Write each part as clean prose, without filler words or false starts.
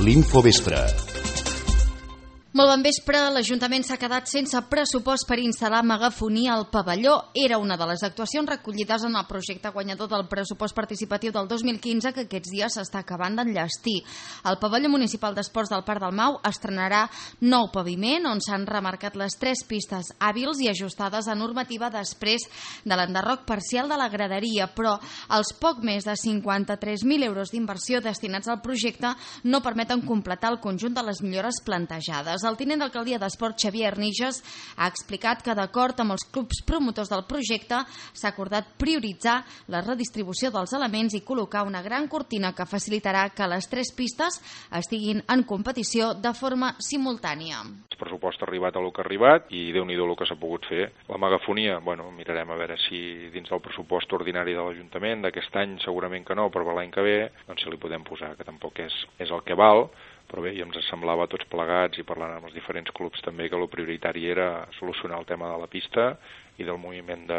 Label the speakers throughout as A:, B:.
A: l'Infovespre.
B: Molt bon vespre. L'Ajuntament s'ha quedat sense pressupost per instal·lar megafonia al pavelló. Era una de les actuacions recollides en el projecte guanyador del pressupost participatiu del 2015 que aquests dies s'està acabant d'enllestir. El pavelló municipal d'esports del Parc del Mau estrenarà nou paviment on s'han remarcat les 3 pistes hàbils i ajustades a normativa després de l'enderroc parcial de la graderia, però els poc més de 53.000 euros d'inversió destinats al projecte no permeten completar el conjunt de les millores plantejades. El tinent d'alcaldia d'Esport, Xavier Arniges, ha explicat que d'acord amb els clubs promotors del projecte s'ha acordat prioritzar la redistribució dels elements i col·locar una gran cortina que facilitarà que les 3 pistes estiguin en competició de forma simultània.
C: El pressupost ha arribat a lo que ha arribat i Déu-n'hi-do el que s'ha pogut fer. La megafonia, mirarem a veure si dins del pressupost ordinari de l'Ajuntament, d'aquest any segurament que no, però l'any que ve, doncs si li podem posar, que tampoc és el que val, però bé, ja ens semblava a tots plegats i parlant amb els diferents clubs també que el prioritari era solucionar el tema de la pista i del moviment de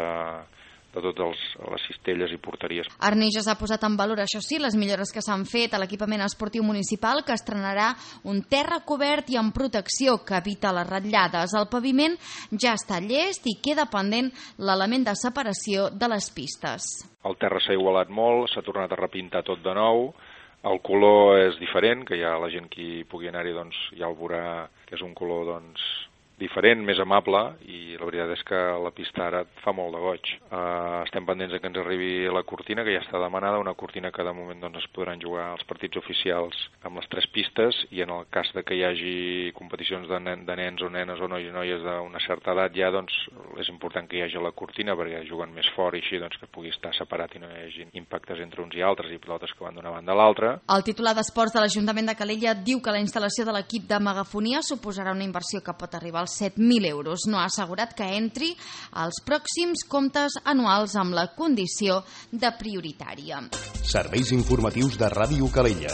C: totes les cistelles i porteries.
B: Arniges ha posat en valor, això sí, les millores que s'han fet a l'equipament esportiu municipal, que estrenarà un terra cobert i amb protecció que evita les ratllades. El paviment ja està llest i queda pendent l'element de separació de les pistes.
C: El terra s'ha igualat molt, s'ha tornat a repintar tot de nou. El color és diferent, que ja la gent qui pugui anar-hi ja el veurà que és un color diferent, més amable, i la veritat és que la pista ara fa molt de goig. Estem pendents que ens arribi la cortina, que ja està demanada, una cortina que de moment es podran jugar els partits oficials amb les 3 pistes, i en el cas de que hi hagi competicions de nens o nenes o nois i noies d'una certa edat ja és important que hi hagi la cortina perquè juguen més fort i així que pugui estar separat i no hi hagi impactes entre uns i altres i pilotes que van d'una banda a l'altra.
B: El titular d'Esports de l'Ajuntament de Calella diu que la instal·lació de l'equip de megafonia suposarà una inversió que pot arribar als 7.000 euros. No ha assegurat que entri als pròxims comptes anuals amb la condició de prioritària.
A: Serveis informatius de Ràdio Calella.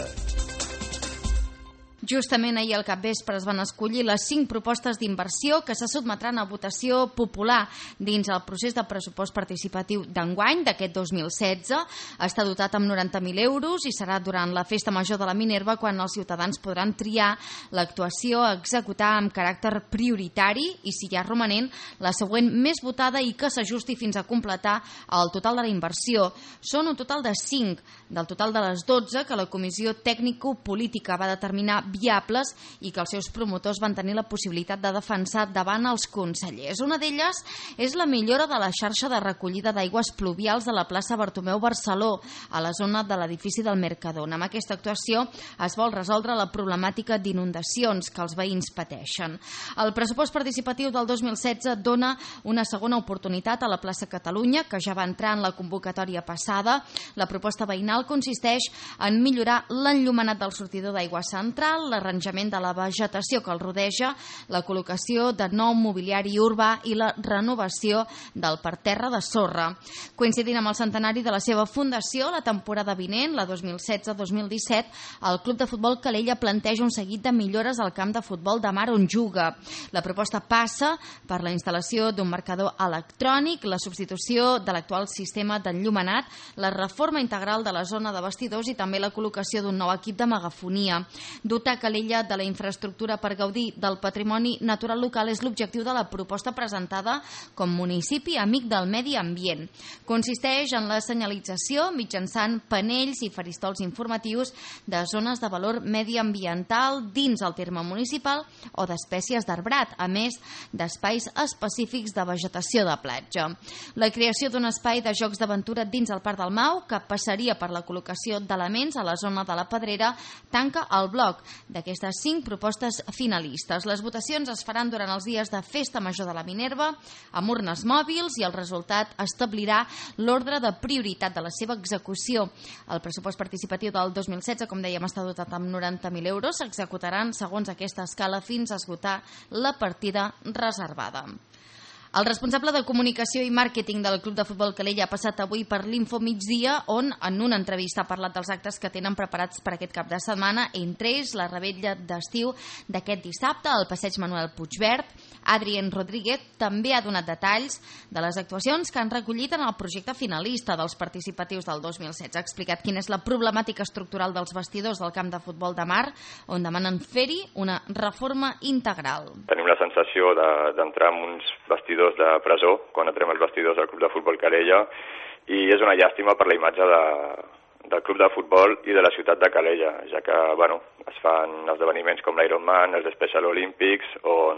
B: Justament ahir al capvespre es van escollir les 5 propostes d'inversió que se sotmetran a votació popular dins el procés de pressupost participatiu d'enguany d'aquest 2016. Està dotat amb 90.000 euros i serà durant la Festa Major de la Minerva quan els ciutadans podran triar l'actuació a executar amb caràcter prioritari i, si hi ha romanent, la següent més votada i que s'ajusti fins a completar el total de la inversió. Són un total de 5 del total de les 12 que la Comissió Tècnico-Política va determinar viables i que els seus promotors van tenir la possibilitat de defensar davant els consellers. Una d'elles és la millora de la xarxa de recollida d'aigües pluvials de la plaça Bartomeu Barceló, a la zona de l'edifici del Mercadona. Amb aquesta actuació es vol resoldre la problemàtica d'inundacions que els veïns pateixen. El pressupost participatiu del 2016 dona una segona oportunitat a la plaça Catalunya, que ja va entrar en la convocatòria passada. La proposta veïnal consisteix en millorar l'enllumenat del sortidor d'aigua central, l'arranjament de la vegetació que el rodeja, la col·locació de nou mobiliari urbà i la renovació del parterre de sorra. Coincidint amb el centenari de la seva fundació, la temporada vinent, la 2016-2017, el Club de Futbol Calella planteja un seguit de millores al camp de futbol de mar on juga. La proposta passa per la instal·lació d'un marcador electrònic, la substitució de l'actual sistema d'enllumenat, la reforma integral de la zona de vestidors i també la col·locació d'un nou equip de megafonia. Dotar Calella de la infraestructura per gaudir del patrimoni natural local és l'objectiu de la proposta presentada com municipi amic del medi ambient. Consisteix en la senyalització mitjançant panells i faristols informatius de zones de valor mediambiental dins el terme municipal o d'espècies d'arbrat, a més d'espais específics de vegetació de platja. La creació d'un espai de jocs d'aventura dins el Parc del Mau, que passaria per la col·locació d'elements a la zona de la Pedrera, tanca el bloc d'aquestes 5 propostes finalistes. Les votacions es faran durant els dies de Festa Major de la Minerva amb urnes mòbils i el resultat establirà l'ordre de prioritat de la seva execució. El pressupost participatiu del 2016, com dèiem, està dotat amb 90.000 euros. S'executaran segons aquesta escala fins a esgotar la partida reservada. El responsable de comunicació i màrqueting del Club de Futbol Calella ha passat avui per l'Info Migdia, on en una entrevista ha parlat dels actes que tenen preparats per aquest cap de setmana, entre ells la revetlla d'estiu d'aquest dissabte al passeig Manuel Puigverd. Adrien Rodríguez també ha donat detalls de les actuacions que han recollit en el projecte finalista dels participatius del 2016. Ha explicat quina és la problemàtica estructural dels vestidors del camp de futbol de Mar, on demanen fer-hi una reforma integral.
D: Tenim la sensació d'entrar en uns vestidors de presó quan entrem als vestidors del Club de Futbol Calella, i és una llàstima per la imatge del Club de Futbol i de la ciutat de Calella, ja que es fan esdeveniments com l'Ironman, els Special Olympics,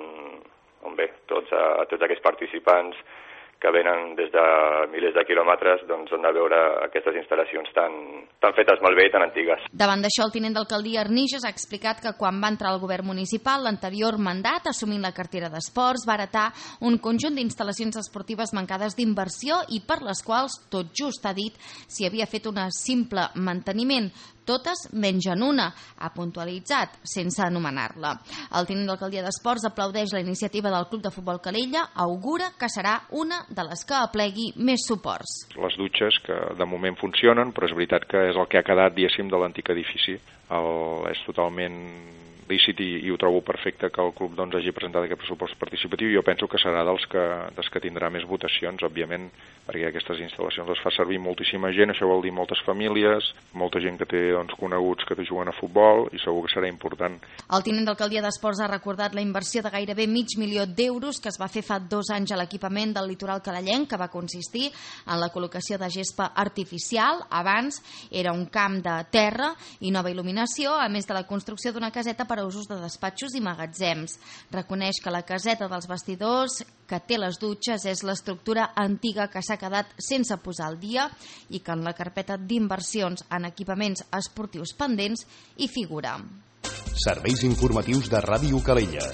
D: on bé, tots aquells participants que venen des de milers de quilòmetres doncs han de veure aquestes instal·lacions tan fetes malbé i tan antigues.
B: Davant d'això, el tinent d'alcaldia Arnixes ha explicat que quan va entrar al govern municipal, l'anterior mandat, assumint la cartera d'esports, va heretar un conjunt d'instal·lacions esportives mancades d'inversió i per les quals, tot just ha dit, s'hi havia fet un simple manteniment. Totes menys en una, ha puntualitzat, sense anomenar-la. El tinent d'alcaldia d'Esports aplaudeix la iniciativa del Club de Futbol Calella, augura que serà una de les que aplegui més suports.
C: Les dutxes, que de moment funcionen, però és veritat que és el que ha quedat, diguéssim, de l'antic edifici. És totalment lícit i ho trobo perfecte que el club hagi presentat aquest pressupost participatiu. Jo penso que serà dels que tindrà més votacions, òbviament, perquè aquestes instal·lacions les fa servir moltíssima gent, això vol dir moltes famílies, molta gent que té coneguts que juguen a futbol, i segur que serà important.
B: El tinent d'alcaldia d'Esports ha recordat la inversió de gairebé $500.000 que es va fer fa 2 anys a l'equipament del litoral calellenc, que va consistir en la col·locació de gespa artificial. Abans era un camp de terra i nova il·luminació, a més de la construcció d'una caseta per a usos de despatxos i magatzems. Reconeix que la caseta dels vestidors, que té les dutxes, és l'estructura antiga que s'ha quedat sense posar al dia i que en la carpeta d'inversions en equipaments esportius pendents hi figura.
A: Serveis informatius de Ràdio Calella.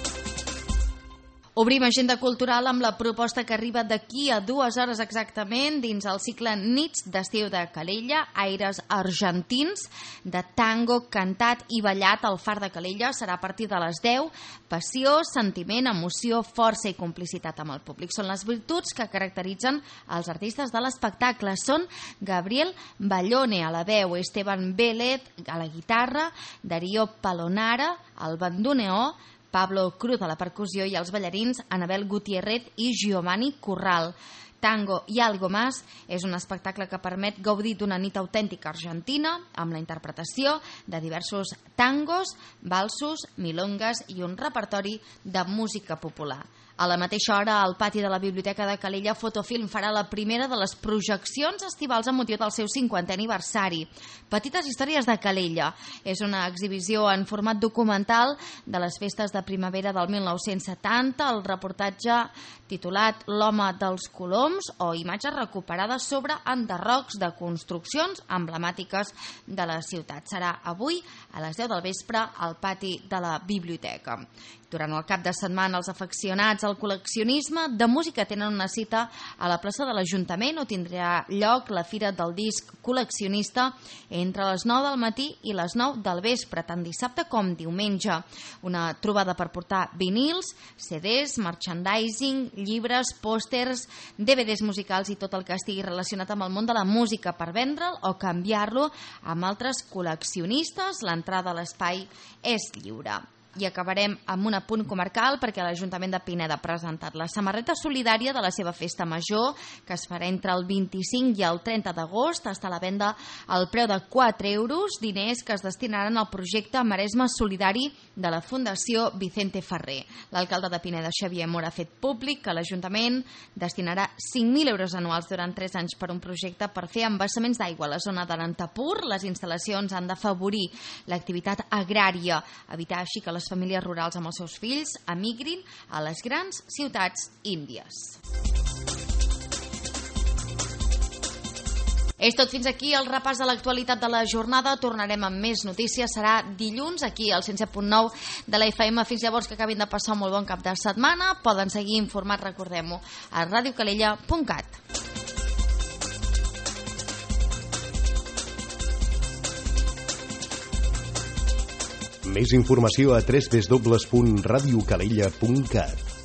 B: Obrim agenda cultural amb la proposta que arriba d'aquí a 2 hores exactament dins el cicle Nits d'estiu de Calella, aires argentins, de tango cantat i ballat al Far de Calella. Serà a partir de les 10. Passió, sentiment, emoció, força i complicitat amb el públic. Són les virtuts que caracteritzen els artistes de l'espectacle. Són Gabriel Ballone a la veu, Esteban Vélez a la guitarra, Darío Palonara al bandoneó, Pablo Cruz a la percussió i els ballarins Anabel Gutiérrez i Giovanni Corral. Tango i algo más és un espectacle que permet gaudir d'una nit autèntica argentina amb la interpretació de diversos tangos, valsos, milongas i un repertori de música popular. A la mateixa hora, al pati de la Biblioteca de Calella, Fotofilm farà la primera de les projeccions estivals amb motiu del seu 50è aniversari. Petites històries de Calella. És una exhibició en format documental de les festes de primavera del 1970, el reportatge titulat L'home dels coloms, o imatges recuperades sobre enderrocs de construccions emblemàtiques de la ciutat. Serà avui a les 10 del vespre al pati de la biblioteca. Durant el cap de setmana, els afeccionats al col·leccionisme de música tenen una cita a la plaça de l'Ajuntament, on tindrà lloc la Fira del Disc Col·leccionista entre les 9 del matí i les 9 del vespre, tant dissabte com diumenge. Una trobada per portar vinils, CDs, merchandising, llibres, pòsters, DVDs musicals i tot el que estigui relacionat amb el món de la música per vendre'l o canviar-lo amb altres col·leccionistes. L'entrada a l'espai és lliure. I acabarem amb un apunt comarcal perquè l'Ajuntament de Pineda ha presentat la samarreta solidària de la seva festa major, que es farà entre el 25 i el 30 d'agost. Està a la venda al preu de 4 euros, diners que es destinaran al projecte Maresme Solidari de la Fundació Vicente Ferrer. L'alcalde de Pineda, Xavier Mora, ha fet públic que l'Ajuntament destinarà 5.000 euros anuals durant 3 anys per un projecte per fer embassaments d'aigua a la zona de l'Antapur. Les instal·lacions han d'afavorir l'activitat agrària, evitar així que les famílies rurals amb els seus fills emigrin a les grans ciutats índies. És tot fins aquí el repàs de l'actualitat de la jornada. Tornarem amb més notícies. Serà dilluns aquí al 107.9 de la FM. Fins llavors, que acabin de passar un molt bon cap de setmana. Poden seguir informats, recordem-ho, a radiocalella.cat.
A: Més informació a www.radiocalella.cat.